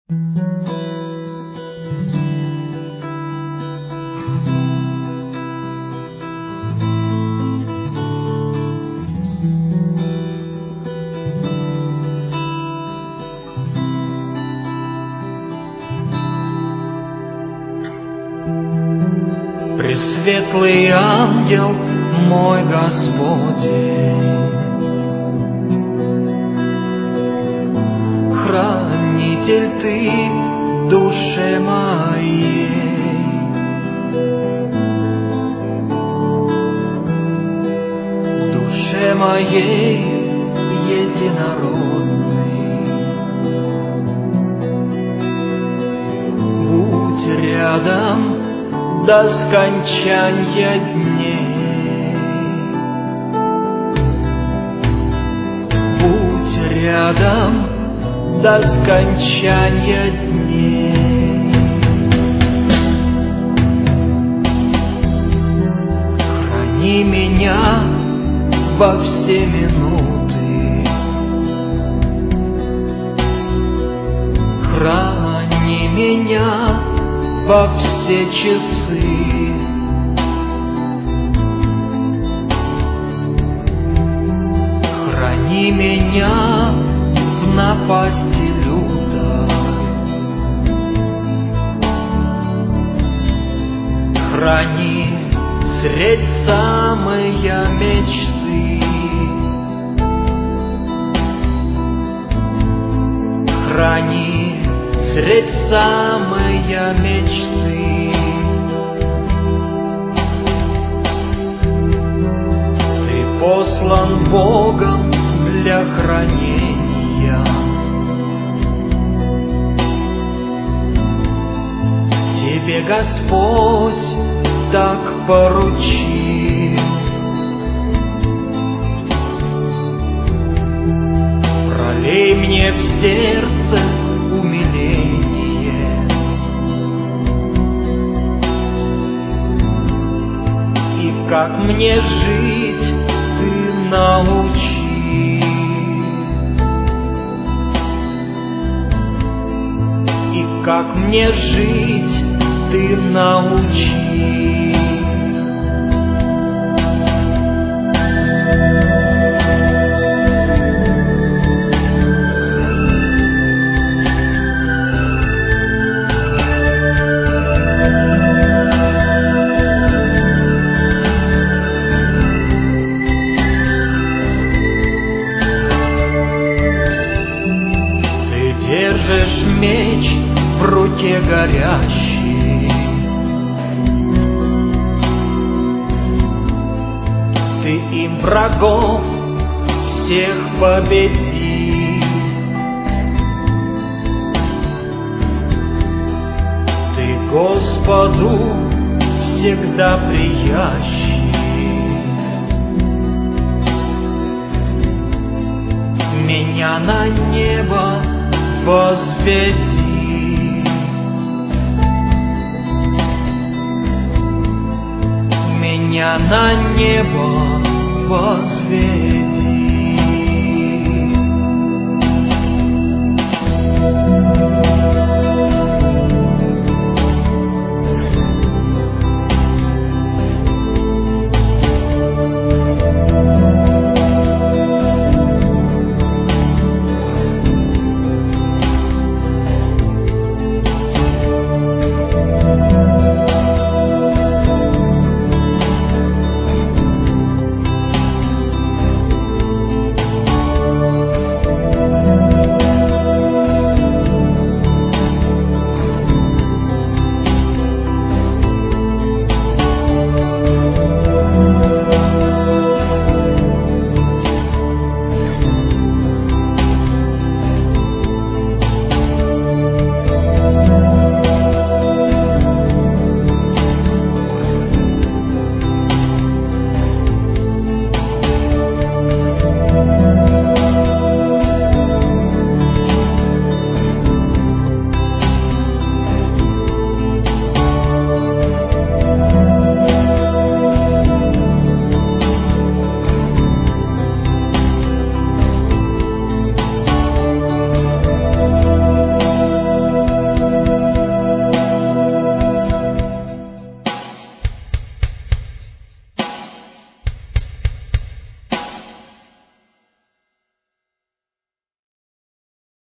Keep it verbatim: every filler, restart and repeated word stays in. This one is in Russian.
Пресветлый ангел мой Господень, хранитель Ты душе моей, душе моей единородной, будь рядом до скончанья дней, будь рядом до скончанья дней. Храни меня во все минуты, храни меня во все часы, храни меня в напасти лютой, храни средь самые мечты, храни средь самые мечты. Ты послан Богом для хранения, тебе Господь так поручил. Пролей мне в сердце умиление, и как мне жить Ты научи, и как мне жить Ты научи. Держишь меч в руке горящий, ты им врагов всех победи. Ты Господу всегда приящий, меня на небо возведи, меня на небо возведи.